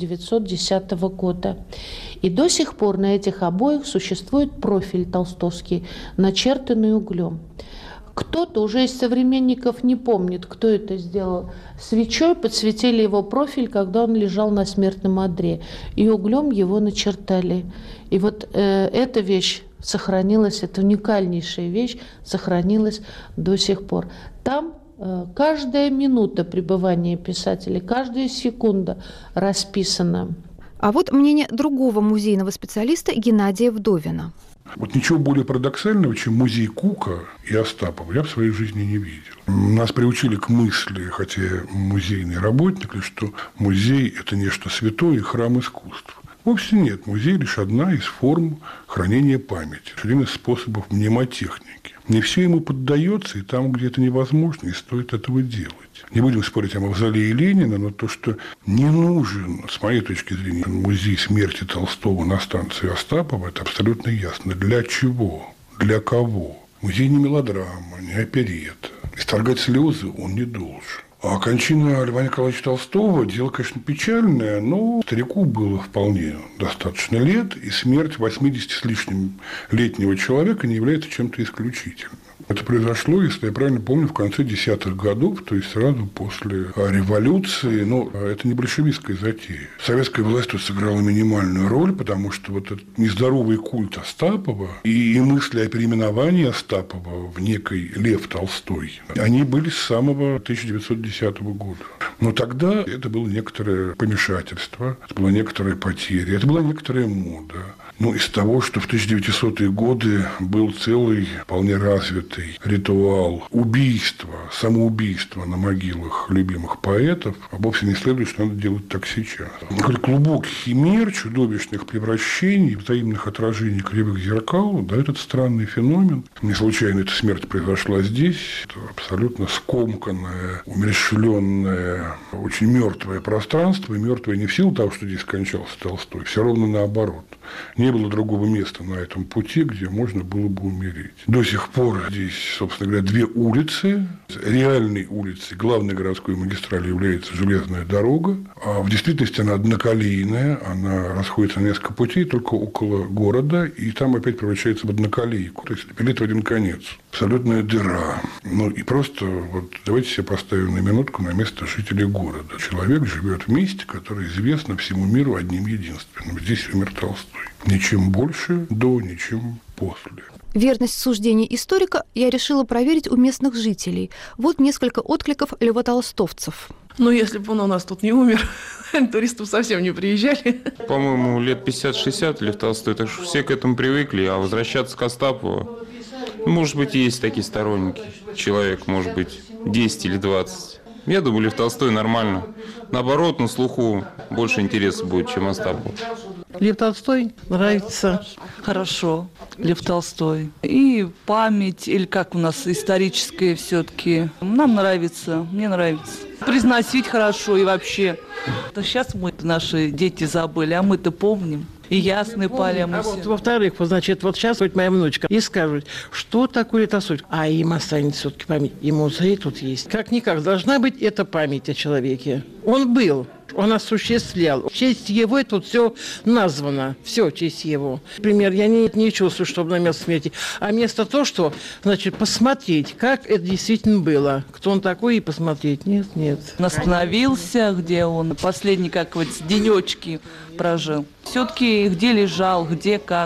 1910 года. И до сих пор на этих обоях существует профиль толстовский, начертанный углем. Кто-то уже из современников не помнит, кто это сделал. Свечой подсветили его профиль, когда он лежал на смертном одре, и углем его начертали. И вот эта вещь сохранилась, это уникальнейшая вещь, сохранилась до сих пор. Там каждая минута пребывания писателя, каждая секунда расписана. А вот мнение другого музейного специалиста Геннадия Вдовина. Вот ничего более парадоксального, чем музей Кука и Остапова, я в своей жизни не видел. Нас приучили к мысли, хотя музейные работники, что музей – это нечто святое и храм искусств. Вовсе нет. Музей – лишь одна из форм хранения памяти, один из способов мнемотехники. Не все ему поддается, и там, где это невозможно, не стоит этого делать. Не будем спорить о мавзолее Ленина, но то, что не нужен, с моей точки зрения, музей смерти Толстого на станции Остапова, это абсолютно ясно. Для чего? Для кого? Музей не мелодрама, не оперета. Исторгать слезы он не должен. А кончина Льва Николаевича Толстого – дело, конечно, печальное, но старику было вполне достаточно лет, и смерть 80 с лишним летнего человека не является чем-то исключительным. Это произошло, если я правильно помню, в конце 10-х годов, то есть сразу после революции. Но это не большевистская затея. Советская власть тут сыграла минимальную роль, потому что вот этот нездоровый культ Остапова и мысли о переименовании Остапова в некий Лев Толстой, они были с самого 1910 года. Но тогда это было некоторое помешательство, это была некоторая потеря, это была некоторая мода. Ну, из того, что в 1900-е годы был целый, вполне развитый ритуал убийства, самоубийства на могилах любимых поэтов, а вовсе не следует, что надо делать так сейчас. Глубокий химер, чудовищных превращений, взаимных отражений кривых зеркал, да, этот странный феномен. Не случайно эта смерть произошла здесь. Это абсолютно скомканное, умерщвленное, очень мертвое пространство, и мертвое не в силу того, что здесь скончался Толстой, все ровно наоборот. Не было другого места на этом пути, где можно было бы умереть. До сих пор здесь, собственно говоря, две улицы. Реальной улицей главной городской магистрали является железная дорога, а в действительности она одноколейная, она расходится на несколько путей только около города, и там опять превращается в одноколейку, то есть билет в один конец. Абсолютная дыра. Ну и просто вот давайте себе поставим на минутку на место жителей города. Человек живет в месте, которое известно всему миру одним единственным. Здесь умер Толстой. Ничем больше до, ничем после. Верность суждений историка я решила проверить у местных жителей. Вот несколько откликов львотолстовцев. Ну, если бы он у нас тут не умер, туристов совсем не приезжали. По-моему, лет 50-60 Лев Толстой, так что все к этому привыкли, а возвращаться к Остапову, может быть, есть такие сторонники. Человек, может быть, 10 или 20. Я думаю, Лев Толстой нормально. Наоборот, на слуху больше интереса будет, чем Остапов. Лев Толстой нравится. Хорошо, Лев Толстой. И память, или как у нас историческая все-таки. Нам нравится, мне нравится. Произносить хорошо и вообще. Сейчас наши дети забыли, а мы-то помним. И ясные пали. А вот, во-вторых, значит, вот сейчас вот моя внучка и скажет, что такое Толстой. А им останется все-таки память. И музей тут есть. Как-никак должна быть эта память о человеке. Он был. Он осуществлял. В честь его тут все названо. Все в честь его. Например, я не чувствую, чтобы на место смерти. А место то, что, значит, посмотреть, как это действительно было. Кто он такой, и посмотреть. Нет. Он остановился, где он последний, как вот, денечки прожил. Все-таки где лежал, где как.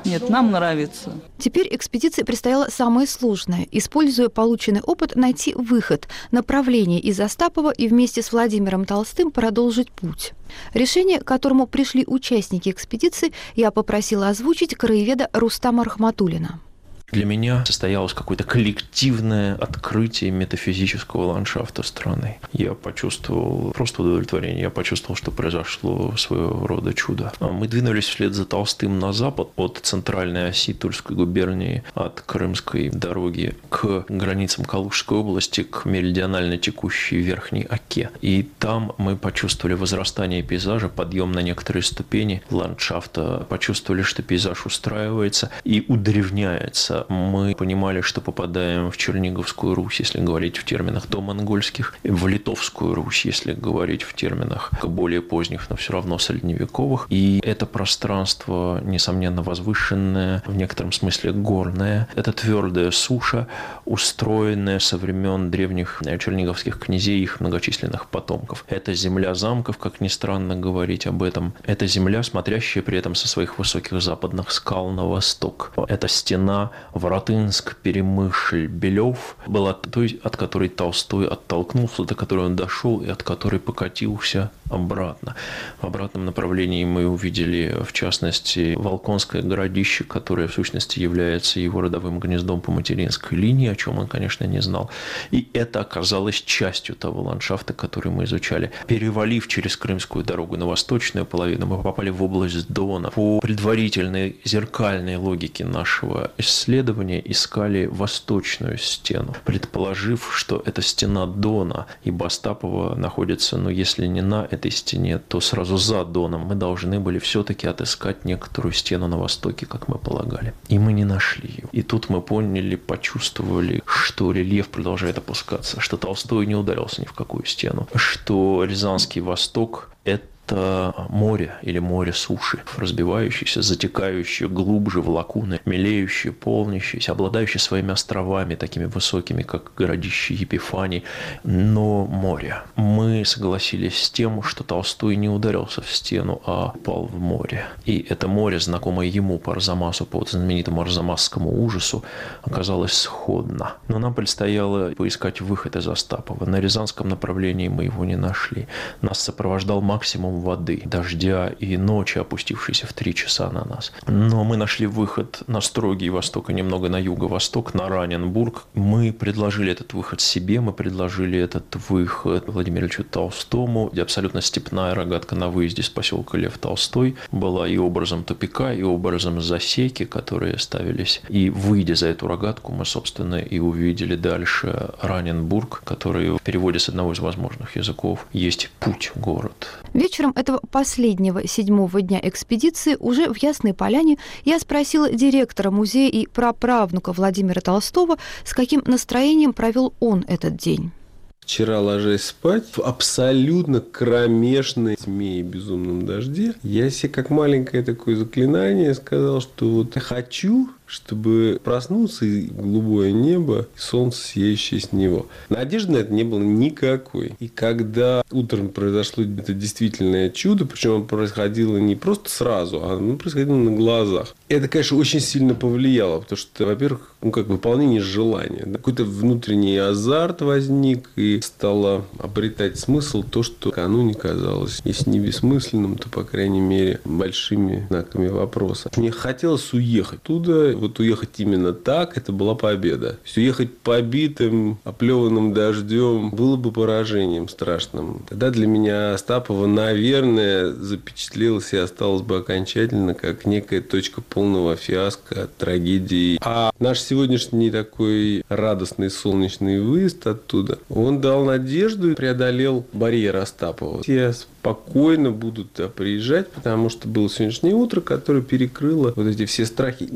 Нет, нам нравится. Теперь экспедиции предстояло самое сложное – используя полученный опыт, найти выход, направление из Остапова и вместе с Владимиром Толстым продолжить путь. Решение, к которому пришли участники экспедиции, я попросила озвучить краеведа Рустама Рахматуллина. Для меня состоялось какое-то коллективное открытие метафизического ландшафта страны. Я почувствовал просто удовлетворение. Я почувствовал, что произошло своего рода чудо. Мы двинулись вслед за Толстым на запад от центральной оси Тульской губернии, от Крымской дороги к границам Калужской области, к меридионально текущей Верхней Оке. И там мы почувствовали возрастание пейзажа, подъем на некоторые ступени ландшафта, почувствовали, что пейзаж устраивается и удревняется. Мы понимали, что попадаем в Черниговскую Русь, если говорить в терминах домонгольских, в Литовскую Русь, если говорить в терминах более поздних, но все равно средневековых. И это пространство, несомненно, возвышенное, в некотором смысле горное. Это твердая суша, устроенная со времен древних черниговских князей и их многочисленных потомков. Это земля замков, как ни странно говорить об этом. Это земля, смотрящая при этом со своих высоких западных скал на восток. Это стена Воротынск, Перемышль, Белев была той, от которой Толстой оттолкнулся, до которой он дошел и от которой покатился обратно. В обратном направлении мы увидели, в частности, Волконское городище, которое в сущности является его родовым гнездом по материнской линии, о чем он, конечно, не знал. И это оказалось частью того ландшафта, который мы изучали. Перевалив через Крымскую дорогу на восточную половину, мы попали в область Дона. По предварительной зеркальной логике нашего исследования искали восточную стену, предположив, что это стена Дона, ибо Остапова находится, если не на этой стене, то сразу за Доном. Мы должны были все-таки отыскать некоторую стену на востоке, как мы полагали. И мы не нашли ее. И тут мы поняли, почувствовали, что рельеф продолжает опускаться, что Толстой не ударился ни в какую стену, что Рязанский Восток – это море или море суши, разбивающееся, затекающее глубже в лакуны, мелеющее, полнящееся, обладающее своими островами, такими высокими, как городище Епифаний, но море. Мы согласились с тем, что Толстой не ударился в стену, а упал в море. И это море, знакомое ему по Арзамасу, по знаменитому арзамасскому ужасу, оказалось сходно. Но нам предстояло поискать выход из Остапова. На Рязанском направлении мы его не нашли. Нас сопровождал максимум воды, дождя и ночи, опустившейся в 3 часа на нас. Но мы нашли выход на строгий восток и немного на юго-восток, на Раненбург. Мы предложили этот выход себе, мы предложили этот выход Владимиру Ильичу Толстому, где абсолютно степная рогатка на выезде с поселка Лев Толстой была и образом тупика, и образом засеки, которые ставились. И выйдя за эту рогатку, мы, собственно, и увидели дальше Раненбург, который в переводе с одного из возможных языков есть путь, город. Вечером этого последнего 7-го дня экспедиции уже в Ясной Поляне я спросила директора музея и праправнука Владимира Толстого, с каким настроением провел он этот день. Вчера, ложась спать, в абсолютно кромешной тьме и безумном дожде, я себе как маленькое такое заклинание сказал, что вот я хочу, чтобы проснуться, и голубое небо, и солнце, сияющее с него. Надежды на это не было никакой. И когда утром произошло это действительное чудо, причем оно происходило не просто сразу, а оно происходило на глазах. Это, конечно, очень сильно повлияло, потому что, во-первых, выполнение желания. Какой-то внутренний азарт возник, и стало обретать смысл то, что накануне казалось, если не бессмысленным, то, по крайней мере, большими знаками вопроса. Мне хотелось уехать туда. Вот уехать именно так, это была победа. То есть уехать побитым, оплеванным дождем было бы поражением страшным. Тогда для меня Остапова, наверное, запечатлелось и осталось бы окончательно как некая точка полного фиаско, трагедии. А наш сегодняшний такой радостный солнечный выезд оттуда, он дал надежду и преодолел барьер Остапова. Я спокойно буду туда приезжать, потому что было сегодняшнее утро, которое перекрыло вот эти все страхи. Не изменилось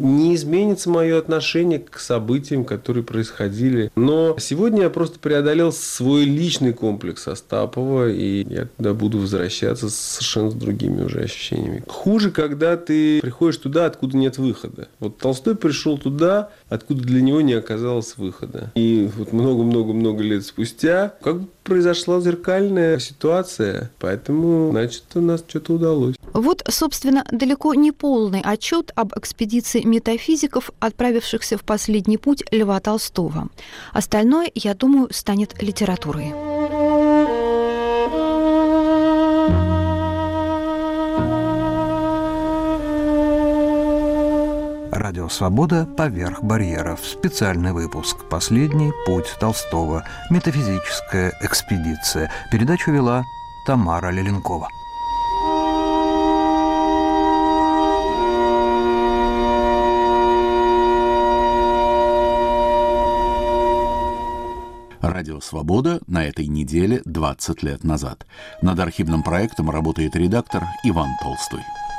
изменится мое отношение к событиям, которые происходили. Но сегодня я просто преодолел свой личный комплекс Остапова, и я туда буду возвращаться совершенно с другими уже ощущениями. Хуже, когда ты приходишь туда, откуда нет выхода. Вот Толстой пришел туда, откуда для него не оказалось выхода. И вот много-много-много лет спустя как бы произошла зеркальная ситуация, поэтому, значит, у нас что-то удалось. Вот, собственно, далеко не полный отчет об экспедиции метафизиков, отправившихся в последний путь Льва Толстого. Остальное, я думаю, станет литературой. Радио «Свобода. Поверх барьеров». Специальный выпуск. Последний путь Толстого. Метафизическая экспедиция. Передачу вела Тамара Леленкова. Радио «Свобода» на этой неделе 20 лет назад. Над архивным проектом работает редактор Иван Толстой.